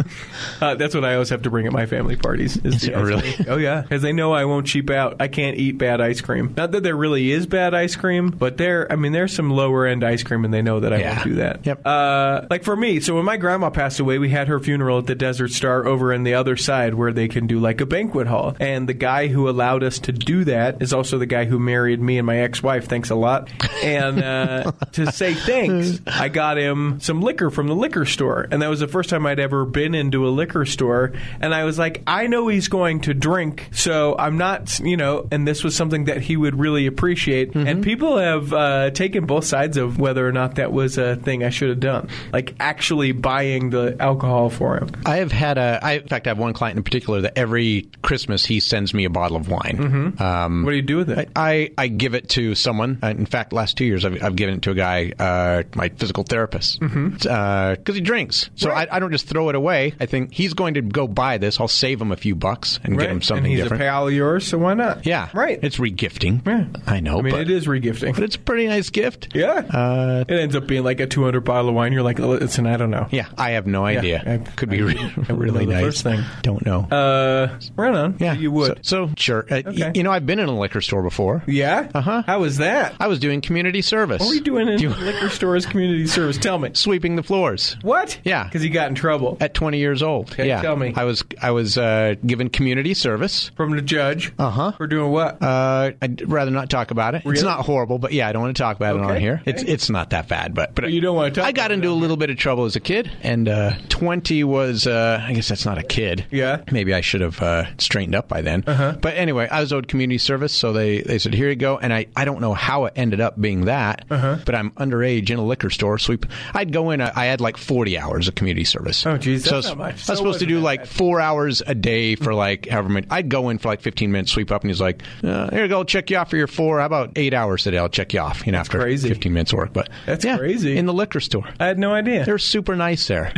That's what I always have to bring at my family parties. Is it really? Oh yeah, because they know I won't cheap out. I can't eat bad ice cream. Not that there really is bad ice cream, but there's some lower end ice cream, and they know that I won't do that. Yep. Like for me, so when my grandma passed away, we had her funeral at the Desert Star over in the other side where they can do like a banquet hall. And the guy who allowed us to do that is also the guy who married me and my ex-wife. Thanks a lot. And to say thanks, I got him some liquor from the liquor store. And that was the first time I'd ever been into a liquor store. And I was like, I know he's going to drink, so I'm not, and this was something that he would really appreciate. And people have taken both sides of whether or not that was a thing I should have done. Like actually buying the alcohol for him. I have had in fact, I have one client in particular that every Christmas he sends me a bottle of wine. What do you do with it? I give it to someone. In fact, last 2 years I've given it to a guy, my physical therapist, because he drinks. So I don't just throw it away. I think he's going to go buy this. I'll save him a few bucks and get him something and he's different. A pal of yours, so why not? Yeah. Right. It's regifting. Yeah. I know. I mean, it is regifting. But it's a pretty nice gift. Yeah. It ends up being like a 200 bottle of wine. You're like, listen, I don't know. Yeah. I have no idea. It could be really nice. First thing. Don't know. Right on. Yeah. You would. So sure. Okay. I've been in a liquor store before. Yeah? Uh-huh. How was that? I was doing community service. What were you doing in liquor stores community service? Tell me. Sweeping the floors. What? Yeah. Because you got in trouble. At 20 years old. Okay, yeah. Tell me. I was given community service. From the judge? Uh-huh. For doing what? I'd rather not talk about it. Really? It's not horrible, but yeah, I don't want to talk about it on here. Okay. It's not that bad, but you don't want to talk I got into a little bit of trouble as a kid, and 20 was, I guess that's not a kid. Yeah. Maybe I should have straightened up by then. Uh-huh. But anyway, I was owed community service, so they said, here you go. And I don't know how it ended up being that, but I'm underage in a liquor store. I'd go in, I had like 40 hours of community service. Oh, geez, I that's not much. was supposed to do like 4 hours a day for like however many. I'd go in for like 15 minutes, sweep up, and he's like, like, here you go, I'll check you off for your 4. How about 8 hours today? I'll check you off. After crazy. 15 minutes of work. But that's crazy. In the liquor store. I had no idea. They're super nice there.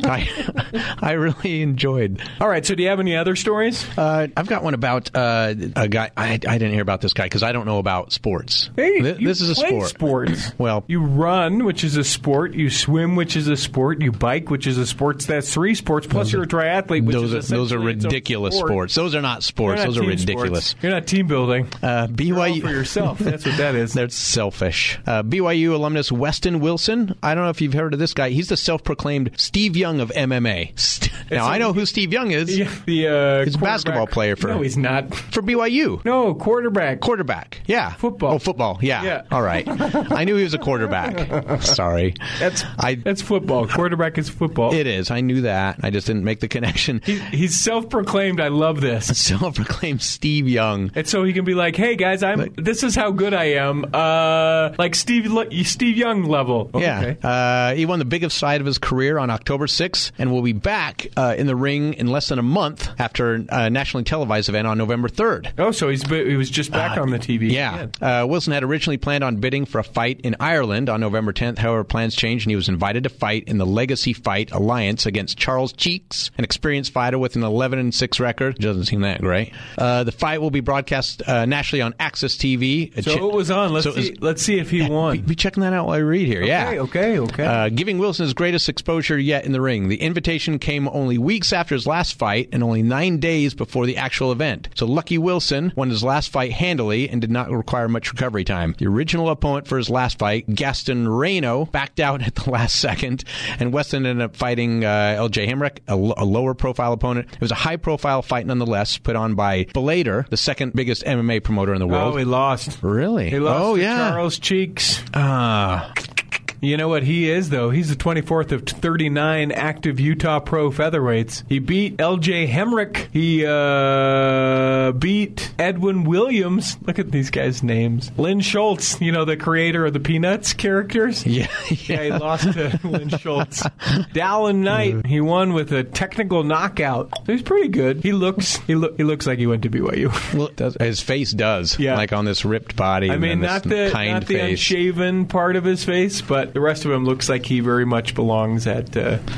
I really enjoyed. All right. So do you have any other stories? I've got one about a guy. I didn't hear about this guy because I don't know about sports. Hey, this is a sport. Sports. Well, you run, which is a sport. You swim, which is a sport. You bike, which is a sport. That's 3 sports. Plus, you're a triathlete, which is those are ridiculous sports. Those are not sports. Those are ridiculous. Sports. You're not team building. BYU for yourself. That's what that is. That's selfish. BYU alumnus Weston Wilson. I don't know if you've heard of this guy. He's the self-proclaimed Steve Young of MMA. Now I know who Steve Young is. Yeah, he's a basketball player for. No, he's not. For BYU. No, quarterback. Quarterback. Yeah. Football. Oh, football. Yeah. All right. I knew he was a quarterback. Sorry. That's football. Quarterback is football. It is. I knew that. I just didn't make the connection. He's self-proclaimed. I love this. Self-proclaimed Steve Young. And so he can be like, hey, guys, this is how good I am. Like Steve Young level. Oh, yeah. Okay. He won the biggest fight of his career on October 6th and will be back in the ring in less than a month after a nationally televised event on November 3rd. Oh, so he was just back on the TV. Yeah. Wilson had originally planned on bidding for a fight in Ireland on November 10th. However, plans changed, and he was invited to fight in the Legacy Fight Alliance against Charles Cheeks, an experienced fighter with an 11-6 record. Doesn't seem that great. The fight will be broadcast nationally on Access TV. So it was on. Let's see if he won. Be checking that out while I read here. Okay. Giving Wilson his greatest exposure yet in the ring. The invitation came only weeks after his last fight and only 9 days before the actual event. So Lucky Wilson won his last fight handily and did not require much recovery time. The original opponent for his last fight, Gaston Reno, backed out at the last second, and Weston ended up fighting LJ Hemrick, a lower-profile opponent. It was a high-profile fight nonetheless, put on by Bellator, the second biggest MMA promoter in the world. Oh, he lost. Really? He lost to Charles Cheeks. You know what he is, though? He's the 24th of 39 active Utah pro featherweights. He beat L.J. Hemrick. He beat Edwin Williams. Look at these guys' names. Lynn Schultz, the creator of the Peanuts characters. Yeah, he lost to Lynn Schultz. Dallin Knight, he won with a technical knockout. So he's pretty good. He looks like he went to BYU. Well, his face does. Yeah. Like on this ripped body. I mean, not the unshaven part of his face, but the rest of him looks like he very much belongs at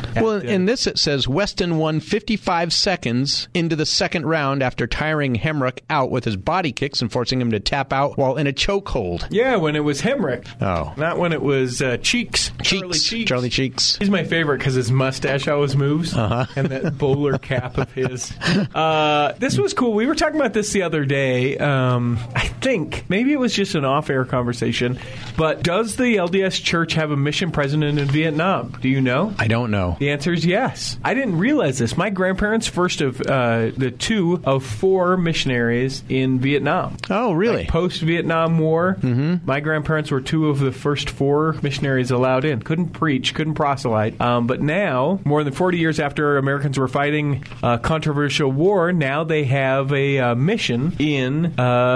in this it says Weston won 55 seconds into the second round after tiring Hemrick out with his body kicks and forcing him to tap out while in a chokehold. Yeah, when it was Hemrick. Oh. Not when it was Cheeks. Charlie Cheeks. He's my favorite because his mustache always moves. And that bowler cap of his. This was cool. We were talking about this the other day. I think maybe it was just an off-air conversation, but does the LDS Church have a mission president in Vietnam? Do you know? I don't know. The answer is yes. I didn't realize this. My grandparents, first of the 2 of 4 missionaries in Vietnam. Oh, really? Like post-Vietnam War. Mm-hmm. My grandparents were 2 of the first 4 missionaries allowed in. Couldn't preach, couldn't proselyte. But now, more than 40 years after Americans were fighting a controversial war, now they have a mission in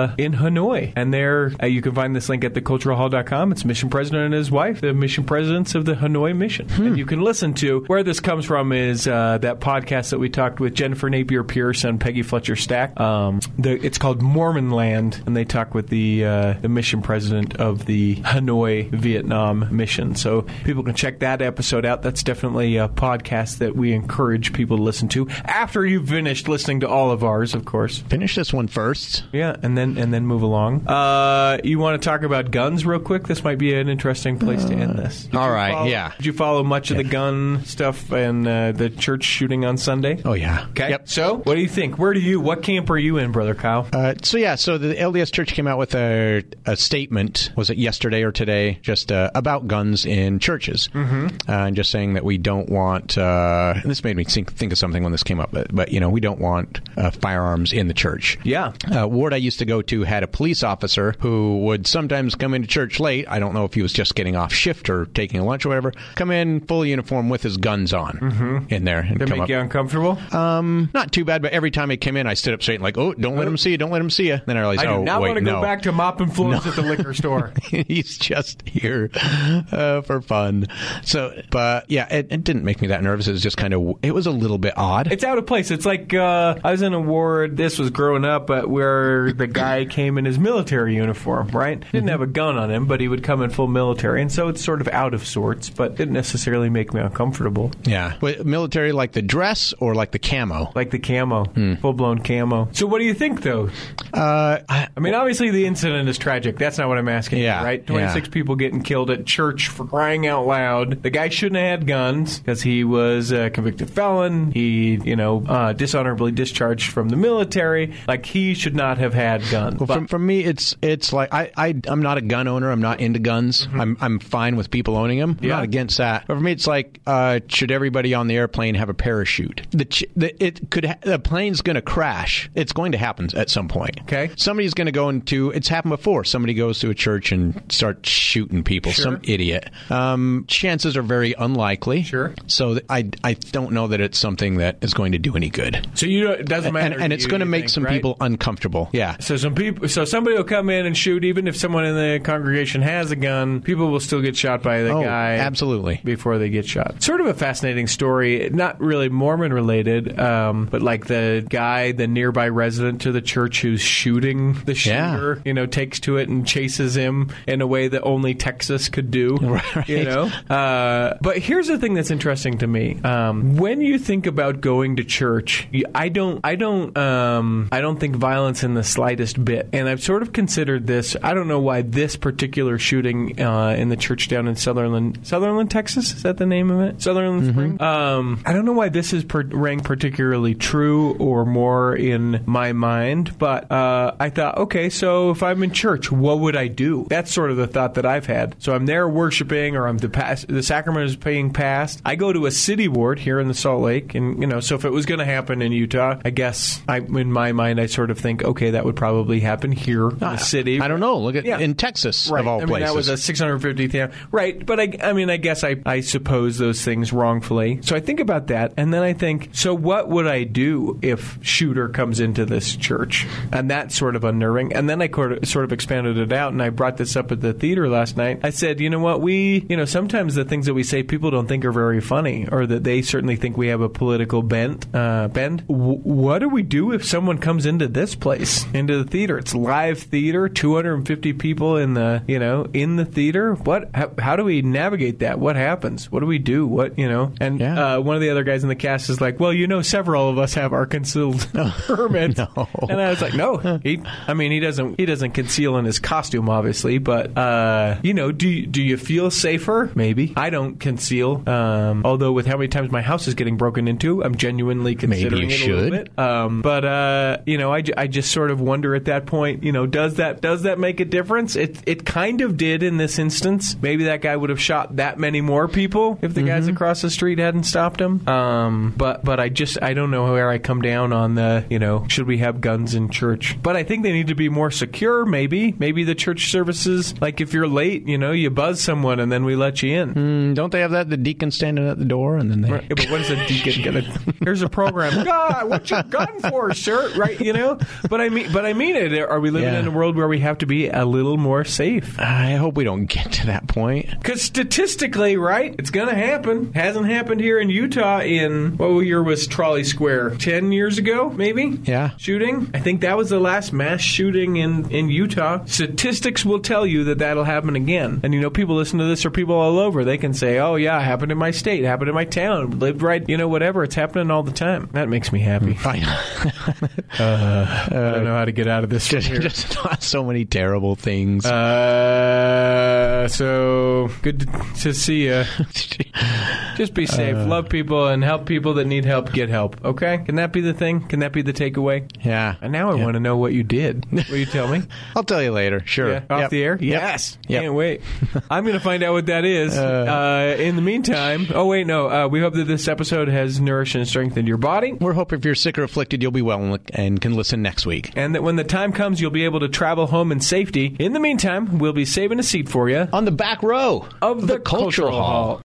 Hanoi. And there, you can find this link at theculturalhall.com. It's mission president and his wife, the mission presidents of the Hanoi mission. And you can listen to, where this comes from is that podcast that we talked with Jennifer Napier Pierce and Peggy Fletcher Stack. It's called Mormon Land, and they talk with the mission president of the Hanoi, Vietnam mission. So people can check that episode out. That's definitely a podcast that we encourage people to listen to after you've finished listening to all of ours, of course. Finish this one first. Yeah, and then move along. You want to talk about guns real quick? This might be an interesting place to end this. Did you follow much of the gun stuff and the church shooting on Sunday? Oh, yeah. Okay. Yep. So, what do you think? What camp are you in, Brother Kyle? So the LDS Church came out with a statement, was it yesterday or today, just about guns in churches. And just saying that we don't want, and this made me think of something when this came up, but we don't want firearms in the church. Yeah. Ward I used to go to had a police officer who would sometimes come into church late. I don't know if he was just getting off shift shift or taking a lunch or whatever, come in full uniform with his guns on in there. And Did it make you uncomfortable? Not too bad, but every time he came in, I stood up straight and like, oh, don't let him see you, don't let him see you. Then I realized, I do not want to go back to mopping floors at the liquor store. He's just here for fun. So, but yeah, it didn't make me that nervous. It was just it was a little bit odd. It's out of place. It's like I was in a ward, this was growing up, but where the guy came in his military uniform, right? Didn't have a gun on him, but he would come in full military. And so it's sort of out of sorts, but didn't necessarily make me uncomfortable. Yeah. But military like the dress or like the camo? Like the camo. Full-blown camo. So what do you think, though? I mean, obviously the incident is tragic. That's not what I'm asking, right? 26 people getting killed at church for crying out loud. The guy shouldn't have had guns because he was a convicted felon. He, dishonorably discharged from the military. Like, he should not have had guns. Well, for me, it's like I'm not a gun owner. I'm not into guns. I'm fine with people owning them. I'm not against that. But for me, it's like, should everybody on the airplane have a parachute? The plane's going to crash. It's going to happen at some point. Okay. Somebody's going to go into. It's happened before. Somebody goes to a church and starts shooting people. Sure. Some idiot. Chances are very unlikely. Sure. So I don't know that it's something that is going to do any good. So it doesn't matter. And it's going to make some people uncomfortable. Yeah. So somebody will come in and shoot, even if someone in the congregation has a gun. People will still get shot by the guy. Absolutely. Before they get shot. Sort of a fascinating story. Not really Mormon related, but like the guy, the nearby resident to the church who's shooting the shooter, takes to it and chases him in a way that only Texas could do. Right. But here's the thing that's interesting to me. When you think about going to church, I don't think violence in the slightest bit. And I've sort of considered this. I don't know why this particular shooting in the church down in Sutherland, Texas, is that the name of it? Sutherland Spring. I don't know why this is rang particularly true or more in my mind, but I thought, okay, so if I'm in church, what would I do? That's sort of the thought that I've had. So I'm there worshiping, or the sacrament is being passed. I go to a city ward here in the Salt Lake, and so if it was going to happen in Utah, I guess in my mind I sort of think, okay, that would probably happen here in the city. I don't know. Look at in Texas, right. Of all places. That was a 650th. Right, but I guess I suppose those things wrongfully. So I think about that, and then I think, so what would I do if shooter comes into this church? And that's sort of unnerving. And then I sort of expanded it out, and I brought this up at the theater last night. I said, you know what, sometimes the things that we say people don't think are very funny, or that they certainly think we have a political bend. What do we do if someone comes into this place, into the theater? It's live theater, 250 people in the theater. How do we navigate that? What happens? What do we do? And one of the other guys in the cast is like, well, several of us have our concealed permits. No. And I was like, no. He doesn't conceal in his costume, obviously, but do you feel safer? Maybe. I don't conceal. Although with how many times my house is getting broken into, I'm genuinely considering it a little bit. But I just sort of wonder at that point, does that make a difference? It kind of did in this instance. Maybe that guy would have shot that many more people if the guys across the street hadn't stopped him. But I don't know where I come down on the, should we have guns in church? But I think they need to be more secure, maybe. Maybe the church services, like if you're late, you buzz someone and then we let you in. Don't they have that? The deacon standing at the door and then they... Right. But what is a deacon going to... Here's a program. God, what's your gun for, sir? Right, But I mean it. Are we living in a world where we have to be a little more safe? I hope we don't get to that point. Because statistically, right, it's going to happen. Hasn't happened here in Utah in, what year was Trolley Square? 10 years ago, maybe? Yeah. Shooting? I think that was the last mass shooting in Utah. Statistics will tell you that that'll happen again. And, people listen to this, or people all over, they can say, oh, yeah, it happened in my state, happened in my town, lived right, whatever. It's happening all the time. That makes me happy. Fine. I don't know how to get out of this. Just so many terrible things. So good to see you. Just be safe. Love people and help people that need help get help. Okay? Can that be the thing? Can that be the takeaway? Yeah. And now I want to know what you did. Will you tell me? I'll tell you later. Sure. Yeah. Off the air? Yes. Can't wait. I'm going to find out what that is. In the meantime, we hope that this episode has nourished and strengthened your body. We're hoping if you're sick or afflicted, you'll be well and can listen next week. And that when the time comes, you'll be able to travel home in safety. In the meantime, we'll be saving a seat for you on the back back row of the Cultural Hall.